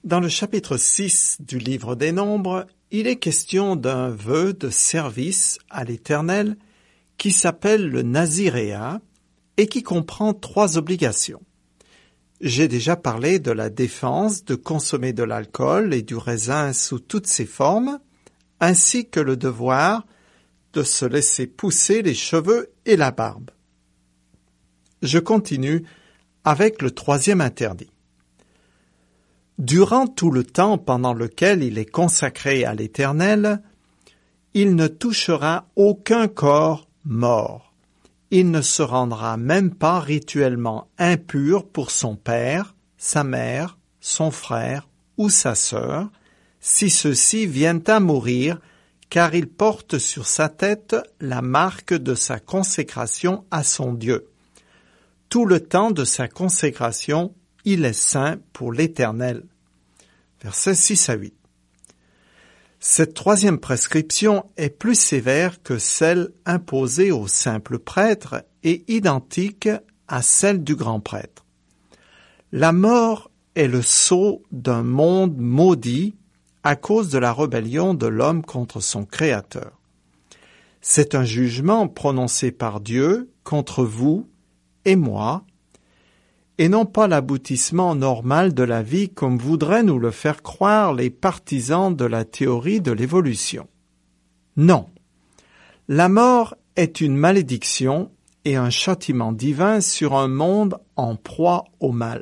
Dans le chapitre 6 du livre des Nombres, il est question d'un vœu de service à l'Éternel qui s'appelle le naziréat et qui comprend 3 obligations. J'ai déjà parlé de la défense de consommer de l'alcool et du raisin sous toutes ses formes, ainsi que le devoir de se laisser pousser les cheveux et la barbe. Je continue avec le 3e interdit. Durant tout le temps pendant lequel il est consacré à l'Éternel, il ne touchera aucun corps mort. Il ne se rendra même pas rituellement impur pour son père, sa mère, son frère ou sa sœur, si ceux-ci viennent à mourir, car il porte sur sa tête la marque de sa consécration à son Dieu. Tout le temps de sa consécration, il est saint pour l'Éternel. Versets 6 à 8. Cette 3e prescription est plus sévère que celle imposée au simple prêtre et identique à celle du grand prêtre. La mort est le sceau d'un monde maudit à cause de la rébellion de l'homme contre son Créateur. C'est un jugement prononcé par Dieu contre vous et moi, et non pas l'aboutissement normal de la vie comme voudraient nous le faire croire les partisans de la théorie de l'évolution. Non, la mort est une malédiction et un châtiment divin sur un monde en proie au mal.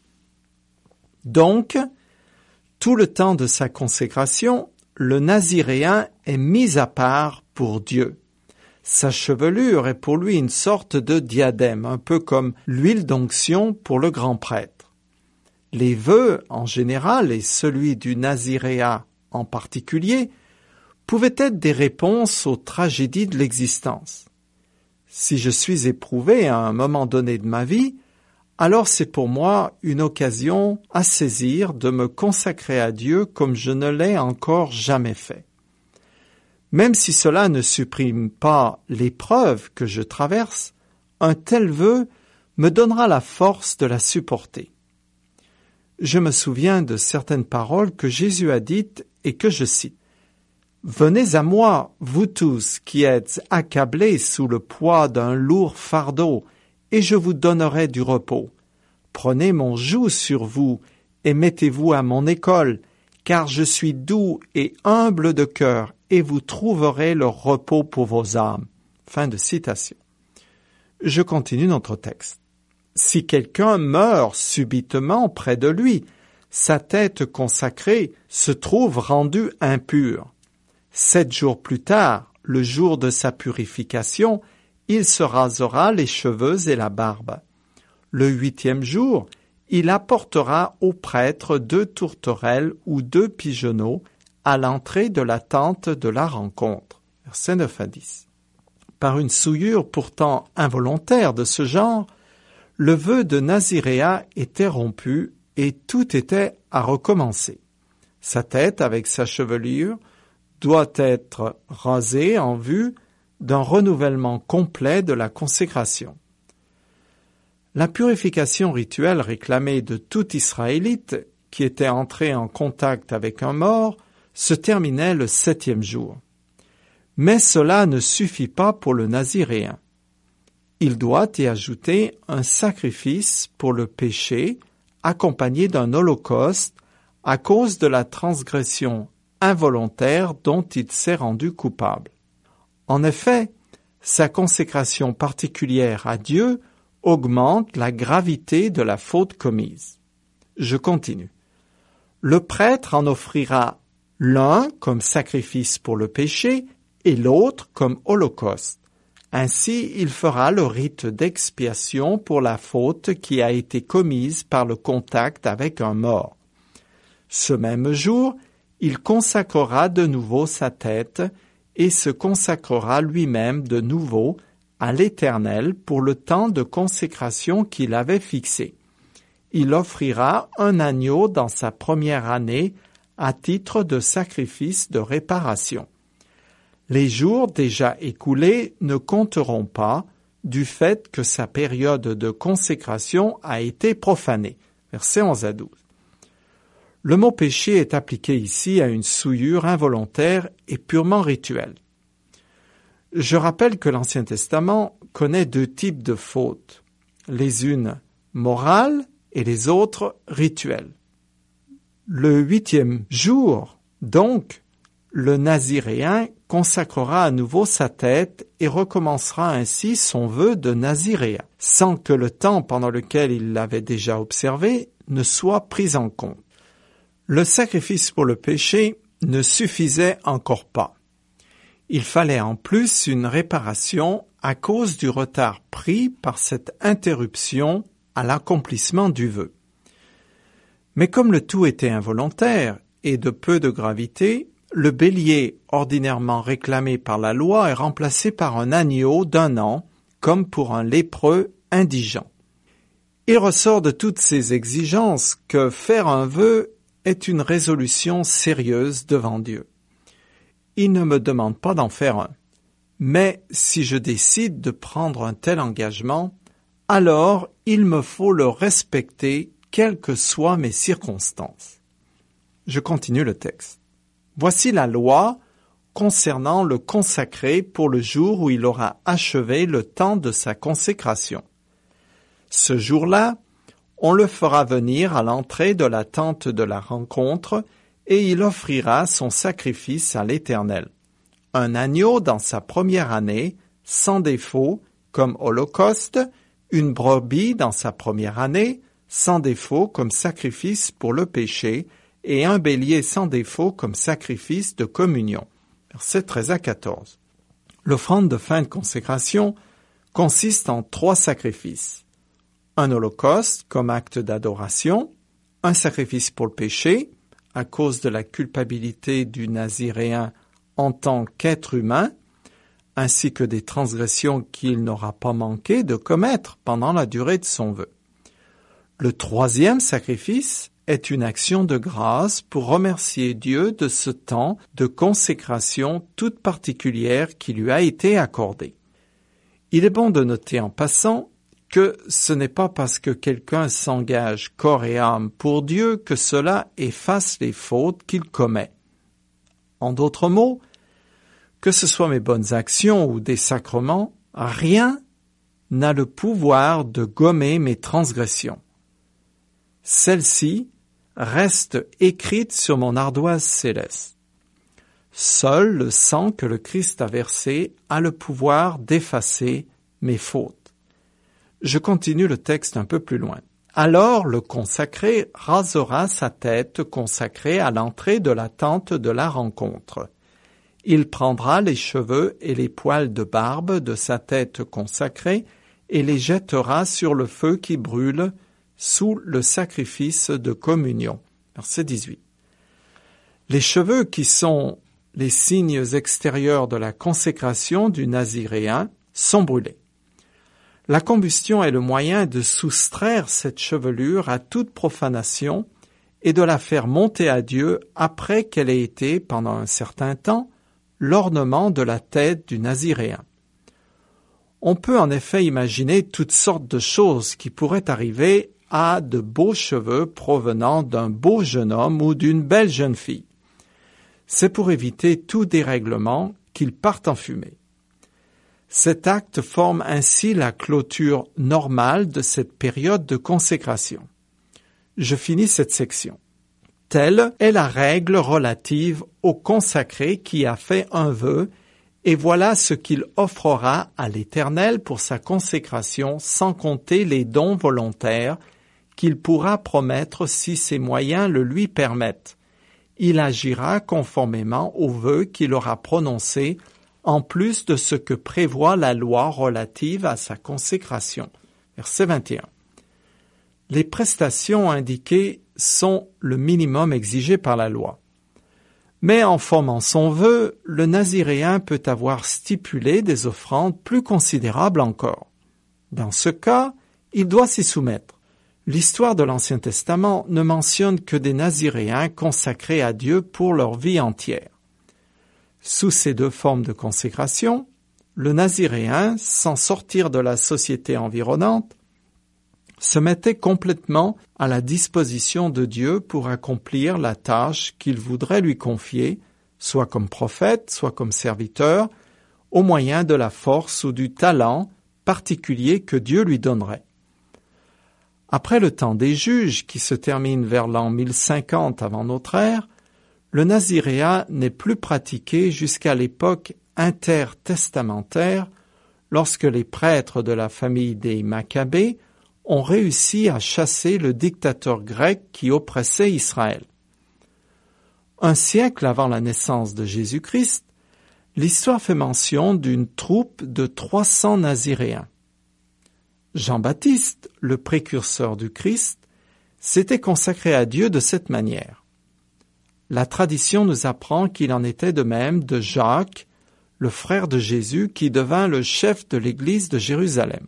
Donc, tout le temps de sa consécration, le naziréen est mis à part pour Dieu. Sa chevelure est pour lui une sorte de diadème, un peu comme l'huile d'onction pour le grand prêtre. Les vœux, en général, et celui du naziréat en particulier, pouvaient être des réponses aux tragédies de l'existence. Si je suis éprouvé à un moment donné de ma vie, alors c'est pour moi une occasion à saisir de me consacrer à Dieu comme je ne l'ai encore jamais fait. Même si cela ne supprime pas l'épreuve que je traverse, un tel vœu me donnera la force de la supporter. Je me souviens de certaines paroles que Jésus a dites et que je cite. « Venez à moi, vous tous qui êtes accablés sous le poids d'un lourd fardeau, et je vous donnerai du repos. Prenez mon joug sur vous et mettez-vous à mon école, car je suis doux et humble de cœur, et vous trouverez le repos pour vos âmes. » Fin de citation. Je continue notre texte. Si quelqu'un meurt subitement près de lui, sa tête consacrée se trouve rendue impure. 7 jours plus tard, le jour de sa purification, il se rasera les cheveux et la barbe. Le 8e jour, il apportera au prêtre 2 tourterelles ou 2 pigeonneaux à l'entrée de la tente de la rencontre. Versets 9 à 10. Par une souillure pourtant involontaire de ce genre, le vœu de naziréat était rompu et tout était à recommencer. Sa tête, avec sa chevelure, doit être rasée en vue d'un renouvellement complet de la consécration. La purification rituelle réclamée de tout Israélite qui était entré en contact avec un mort se terminait le 7e jour. Mais cela ne suffit pas pour le naziréen. Il doit y ajouter un sacrifice pour le péché accompagné d'un holocauste à cause de la transgression involontaire dont il s'est rendu coupable. En effet, sa consécration particulière à Dieu augmente la gravité de la faute commise. Je continue. Le prêtre en offrira l'un comme sacrifice pour le péché et l'autre comme holocauste. Ainsi, il fera le rite d'expiation pour la faute qui a été commise par le contact avec un mort. Ce même jour, il consacrera de nouveau sa tête et se consacrera lui-même de nouveau à l'Éternel pour le temps de consécration qu'il avait fixé. Il offrira un agneau dans sa première année à titre de sacrifice de réparation. Les jours déjà écoulés ne compteront pas du fait que sa période de consécration a été profanée. Versets 11 à 12. Le mot péché est appliqué ici à une souillure involontaire et purement rituelle. Je rappelle que l'Ancien Testament connaît deux types de fautes, les unes morales et les autres rituelles. Le 8e jour, donc, le Naziréen consacrera à nouveau sa tête et recommencera ainsi son vœu de Naziréen, sans que le temps pendant lequel il l'avait déjà observé ne soit pris en compte. Le sacrifice pour le péché ne suffisait encore pas. Il fallait en plus une réparation à cause du retard pris par cette interruption à l'accomplissement du vœu. Mais comme le tout était involontaire et de peu de gravité, le bélier ordinairement réclamé par la loi est remplacé par un agneau d'1 an, comme pour un lépreux indigent. Il ressort de toutes ces exigences que faire un vœu est une résolution sérieuse devant Dieu. Il ne me demande pas d'en faire un. Mais si je décide de prendre un tel engagement, alors il me faut le respecter quelles que soient mes circonstances. Je continue le texte. Voici la loi concernant le consacré pour le jour où il aura achevé le temps de sa consécration. Ce jour-là, on le fera venir à l'entrée de la tente de la rencontre et il offrira son sacrifice à l'Éternel. Un agneau dans sa première année, sans défaut, comme holocauste, une brebis dans sa première année, sans défaut comme sacrifice pour le péché, et un bélier sans défaut comme sacrifice de communion. Versets 13 à 14. L'offrande de fin de consécration consiste en 3 sacrifices. Un holocauste comme acte d'adoration, un sacrifice pour le péché, à cause de la culpabilité du Naziréen en tant qu'être humain, ainsi que des transgressions qu'il n'aura pas manqué de commettre pendant la durée de son vœu. Le 3e sacrifice est une action de grâce pour remercier Dieu de ce temps de consécration toute particulière qui lui a été accordé. Il est bon de noter en passant que ce n'est pas parce que quelqu'un s'engage corps et âme pour Dieu que cela efface les fautes qu'il commet. En d'autres mots, que ce soit mes bonnes actions ou des sacrements, rien n'a le pouvoir de gommer mes transgressions. Celles-ci restent écrites sur mon ardoise céleste. Seul le sang que le Christ a versé a le pouvoir d'effacer mes fautes. Je continue le texte un peu plus loin. Alors le consacré rasera sa tête consacrée à l'entrée de la tente de la rencontre. Il prendra les cheveux et les poils de barbe de sa tête consacrée et les jettera sur le feu qui brûle sous le sacrifice de communion. Verset 18. Les cheveux qui sont les signes extérieurs de la consécration du Naziréen sont brûlés. La combustion est le moyen de soustraire cette chevelure à toute profanation et de la faire monter à Dieu après qu'elle ait été, pendant un certain temps, l'ornement de la tête du Naziréen. On peut en effet imaginer toutes sortes de choses qui pourraient arriver à de beaux cheveux provenant d'un beau jeune homme ou d'une belle jeune fille. C'est pour éviter tout dérèglement qu'ils partent en fumée. Cet acte forme ainsi la clôture normale de cette période de consécration. Je finis cette section. Telle est la règle relative au consacré qui a fait un vœu, et voilà ce qu'il offrera à l'Éternel pour sa consécration, sans compter les dons volontaires qu'il pourra promettre si ses moyens le lui permettent. Il agira conformément au vœu qu'il aura prononcé, en plus de ce que prévoit la loi relative à sa consécration. Verset 21. Les prestations indiquées sont le minimum exigé par la loi. Mais en formant son vœu, le Naziréen peut avoir stipulé des offrandes plus considérables encore. Dans ce cas, il doit s'y soumettre. L'histoire de l'Ancien Testament ne mentionne que des Naziréens consacrés à Dieu pour leur vie entière. Sous ces 2 formes de consécration, le Naziréen, sans sortir de la société environnante, se mettait complètement à la disposition de Dieu pour accomplir la tâche qu'il voudrait lui confier, soit comme prophète, soit comme serviteur, au moyen de la force ou du talent particulier que Dieu lui donnerait. Après le temps des juges, qui se termine vers l'an 1050 avant notre ère, le naziréat n'est plus pratiqué jusqu'à l'époque intertestamentaire, lorsque les prêtres de la famille des Maccabées ont réussi à chasser le dictateur grec qui oppressait Israël. Un siècle avant la naissance de Jésus-Christ, l'histoire fait mention d'une troupe de 300 naziréens. Jean-Baptiste, le précurseur du Christ, s'était consacré à Dieu de cette manière. La tradition nous apprend qu'il en était de même de Jacques, le frère de Jésus, qui devint le chef de l'Église de Jérusalem.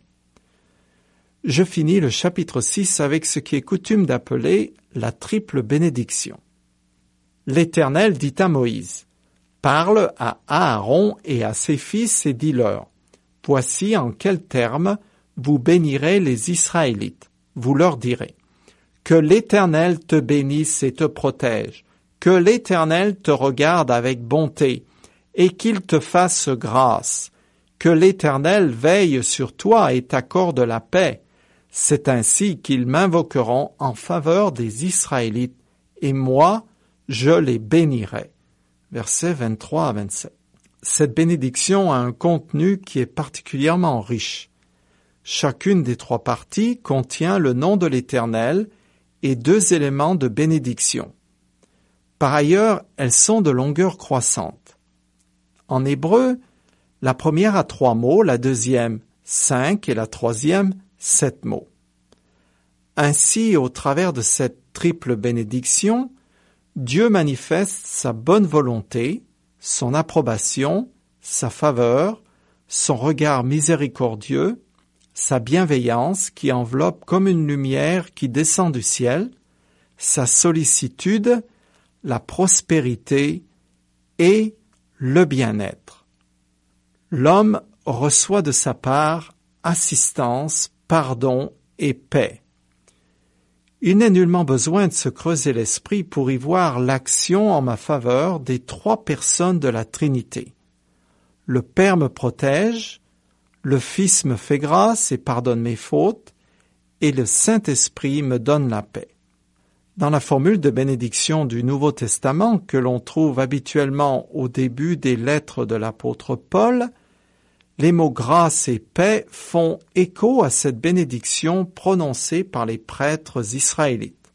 Je finis le chapitre 6 avec ce qui est coutume d'appeler la triple bénédiction. L'Éternel dit à Moïse, « Parle à Aaron et à ses fils et dis-leur, « Voici en quels termes vous bénirez les Israélites. Vous leur direz, « Que l'Éternel te bénisse et te protège, que l'Éternel te regarde avec bonté, et qu'il te fasse grâce, que l'Éternel veille sur toi et t'accorde la paix. C'est ainsi qu'ils m'invoqueront en faveur des Israélites, et moi, je les bénirai. » Versets 23 à 27. Cette bénédiction a un contenu qui est particulièrement riche. Chacune des 3 parties contient le nom de l'Éternel et 2 éléments de bénédiction. Par ailleurs, elles sont de longueur croissante. En hébreu, la première a 3 mots, la deuxième 5 et la troisième 7 mots. Ainsi, au travers de cette triple bénédiction, Dieu manifeste sa bonne volonté, son approbation, sa faveur, son regard miséricordieux, sa bienveillance qui enveloppe comme une lumière qui descend du ciel, sa sollicitude, la prospérité et le bien-être. L'homme reçoit de sa part assistance, pardon et paix. Il n'est nullement besoin de se creuser l'esprit pour y voir l'action en ma faveur des 3 personnes de la Trinité. Le Père me protège, le Fils me fait grâce et pardonne mes fautes, et le Saint-Esprit me donne la paix. Dans la formule de bénédiction du Nouveau Testament que l'on trouve habituellement au début des lettres de l'apôtre Paul, les mots grâce et paix font écho à cette bénédiction prononcée par les prêtres israélites.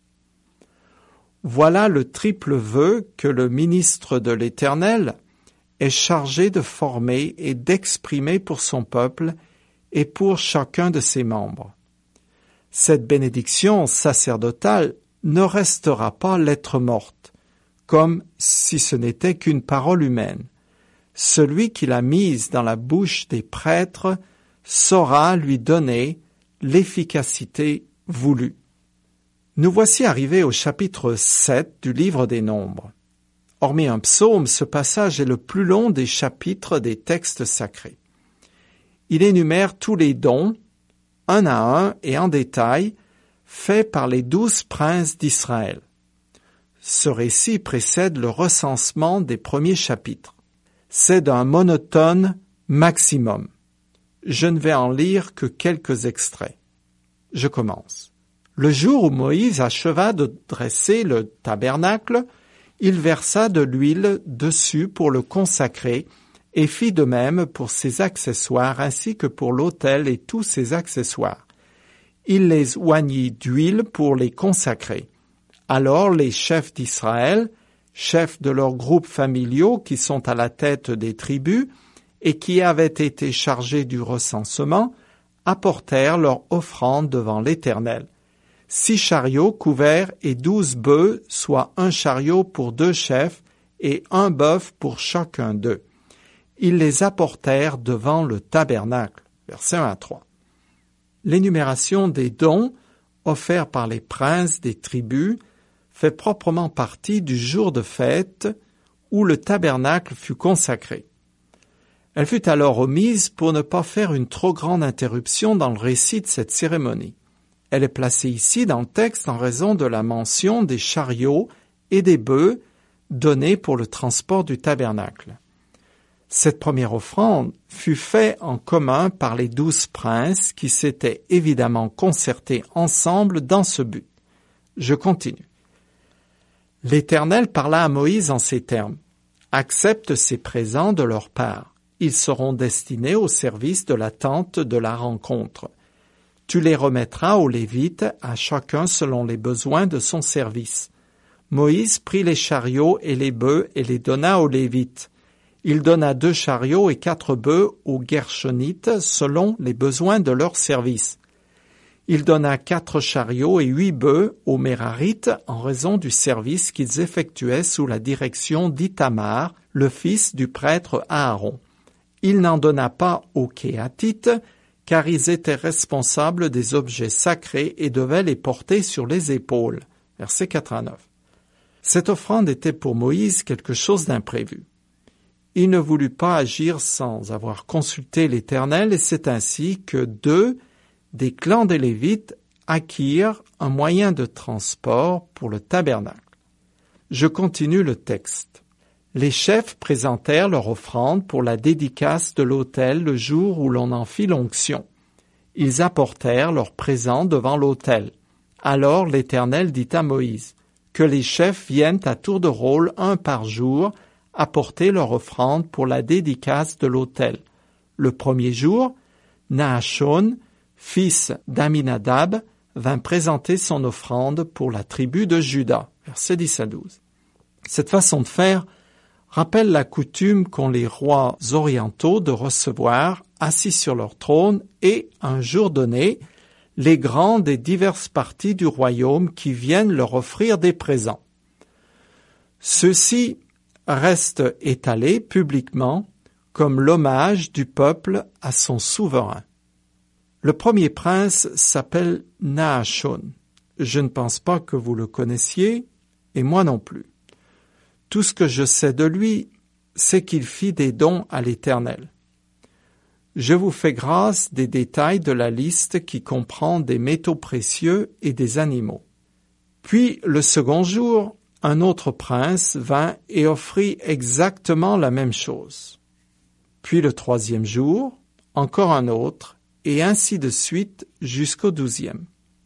Voilà le triple vœu que le ministre de l'Éternel est chargé de former et d'exprimer pour son peuple et pour chacun de ses membres. Cette bénédiction sacerdotale ne restera pas lettre morte, comme si ce n'était qu'une parole humaine. Celui qui l'a mise dans la bouche des prêtres saura lui donner l'efficacité voulue. Nous voici arrivés au chapitre 7 du livre des Nombres. Hormis un psaume, ce passage est le plus long des chapitres des textes sacrés. Il énumère tous les dons, un à un et en détail, faits par les 12 princes d'Israël. Ce récit précède le recensement des premiers chapitres. C'est d'un monotone maximum. Je ne vais en lire que quelques extraits. Je commence. Le jour où Moïse acheva de dresser le tabernacle, il versa de l'huile dessus pour le consacrer et fit de même pour ses accessoires ainsi que pour l'autel et tous ses accessoires. Il les oignit d'huile pour les consacrer. Alors les chefs d'Israël, chefs de leurs groupes familiaux qui sont à la tête des tribus et qui avaient été chargés du recensement, apportèrent leur offrande devant l'Éternel. 6 chariots couverts et 12 bœufs, soit un chariot pour 2 chefs et un bœuf pour chacun d'eux. Ils les apportèrent devant le tabernacle. Versets 1 à 3. L'énumération des dons offerts par les princes des tribus fait proprement partie du jour de fête où le tabernacle fut consacré. Elle fut alors omise pour ne pas faire une trop grande interruption dans le récit de cette cérémonie. Elle est placée ici dans le texte en raison de la mention des chariots et des bœufs donnés pour le transport du tabernacle. Cette première offrande fut faite en commun par les 12 princes qui s'étaient évidemment concertés ensemble dans ce but. Je continue. L'Éternel parla à Moïse en ces termes. « Accepte ces présents de leur part. Ils seront destinés au service de la tente de la rencontre. Tu les remettras aux Lévites, à chacun selon les besoins de son service. » Moïse prit les chariots et les bœufs et les donna aux Lévites. Il donna 2 chariots et 4 bœufs aux Guershonites selon les besoins de leur service. Il donna 4 chariots et 8 bœufs aux Mérarites en raison du service qu'ils effectuaient sous la direction d'Ithamar, le fils du prêtre Aaron. Il n'en donna pas aux Kéatites, car ils étaient responsables des objets sacrés et devaient les porter sur les épaules. Verset 89. Cette offrande était pour Moïse quelque chose d'imprévu. Il ne voulut pas agir sans avoir consulté l'Éternel, et c'est ainsi que 2 des clans des Lévites acquirent un moyen de transport pour le tabernacle. Je continue le texte. Les chefs présentèrent leur offrande pour la dédicace de l'autel le jour où l'on en fit l'onction. Ils apportèrent leurs présents devant l'autel. Alors l'Éternel dit à Moïse, « Que les chefs viennent à tour de rôle 1 par jour apporter leur offrande pour la dédicace de l'autel. Le premier jour, Naashon, fils d'Aminadab, vint présenter son offrande pour la tribu de Juda. » Versets 10 à 12. Cette façon de faire rappelle la coutume qu'ont les rois orientaux de recevoir, assis sur leur trône, et, un jour donné, les grands des diverses parties du royaume qui viennent leur offrir des présents. Ceux-ci restent étalés publiquement comme l'hommage du peuple à son souverain. Le premier prince s'appelle Naashon. Je ne pense pas que vous le connaissiez, et moi non plus. Tout ce que je sais de lui, c'est qu'il fit des dons à l'Éternel. Je vous fais grâce des détails de la liste qui comprend des métaux précieux et des animaux. Puis, le second jour, un autre prince vint et offrit exactement la même chose. Puis le troisième jour, encore un autre, et ainsi de suite jusqu'au 12e.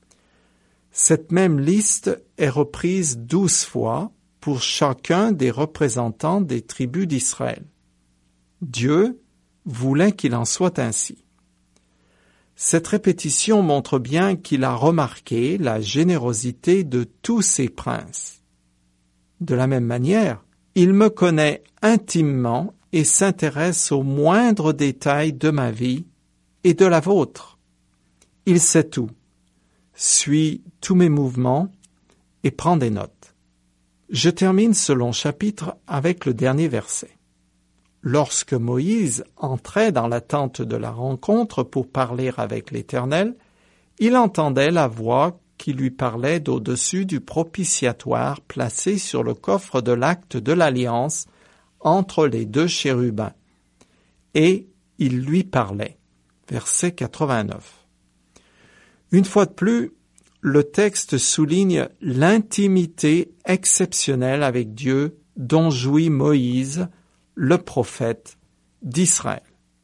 Cette même liste est reprise 12 fois pour chacun des représentants des tribus d'Israël. Dieu voulait qu'il en soit ainsi. Cette répétition montre bien qu'il a remarqué la générosité de tous ces princes. De la même manière, il me connaît intimement et s'intéresse aux moindres détails de ma vie et de la vôtre. Il sait tout, suit tous mes mouvements et prend des notes. Je termine ce long chapitre avec le dernier verset. Lorsque Moïse entrait dans la tente de la rencontre pour parler avec l'Éternel, il entendait la voix qui lui parlait d'au-dessus du propitiatoire placé sur le coffre de l'acte de l'Alliance entre les 2 chérubins. Et il lui parlait. Verset 89. Une fois de plus, le texte souligne l'intimité exceptionnelle avec Dieu dont jouit Moïse, le prophète d'Israël.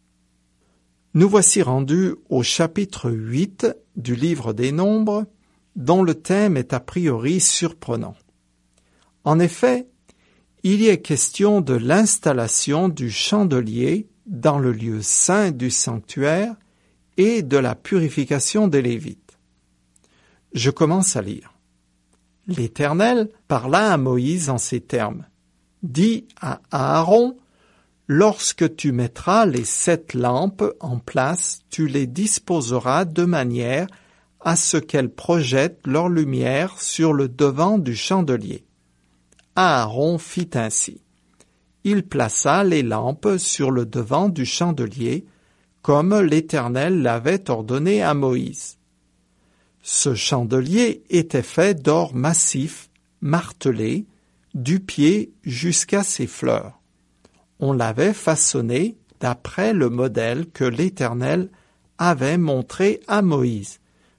Nous voici rendus au chapitre 8 du livre des Nombres, dont le thème est a priori surprenant. En effet, il y est question de l'installation du chandelier dans le lieu saint du sanctuaire et de la purification des Lévites. Je commence à lire. L'Éternel parla à Moïse en ces termes. « Dis à Aaron, lorsque tu mettras les 7 lampes en place, tu les disposeras de manière à ce qu'elles projettent leur lumière sur le devant du chandelier. » Aaron fit ainsi. Il plaça les lampes sur le devant du chandelier, comme l'Éternel l'avait ordonné à Moïse. Ce chandelier était fait d'or massif, martelé, du pied jusqu'à ses fleurs. On l'avait façonné d'après le modèle que l'Éternel avait montré à Moïse.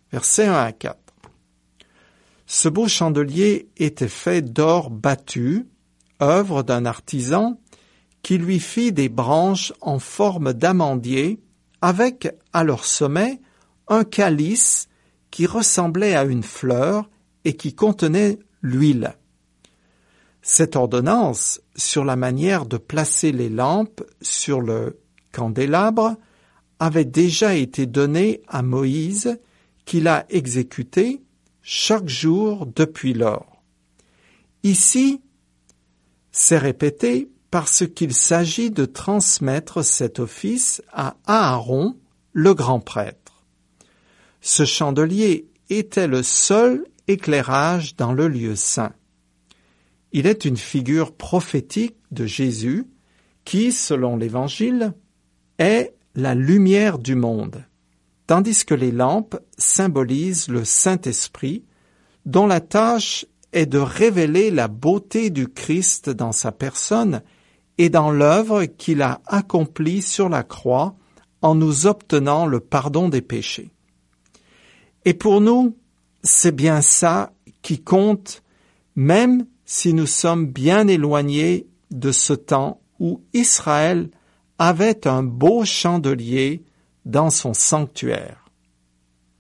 Versets 1 à 4. Ce beau chandelier était fait d'or battu, œuvre d'un artisan, qui lui fit des branches en forme d'amandier, avec, à leur sommet, un calice qui ressemblait à une fleur et qui contenait l'huile. Cette ordonnance sur la manière de placer les lampes sur le candélabre avait déjà été donnée à Moïse, qui l'a exécutée chaque jour depuis lors. Ici, c'est répété parce qu'il s'agit de transmettre cet office à Aaron, le grand prêtre. Ce chandelier était le seul éclairage dans le lieu saint. Il est une figure prophétique de Jésus qui, selon l'Évangile, est la lumière du monde, tandis que les lampes symbolisent le Saint-Esprit, dont la tâche est de révéler la beauté du Christ dans sa personne et dans l'œuvre qu'il a accomplie sur la croix en nous obtenant le pardon des péchés. Et pour nous, c'est bien ça qui compte, même si nous sommes bien éloignés de ce temps où Israël avait un beau chandelier dans son sanctuaire.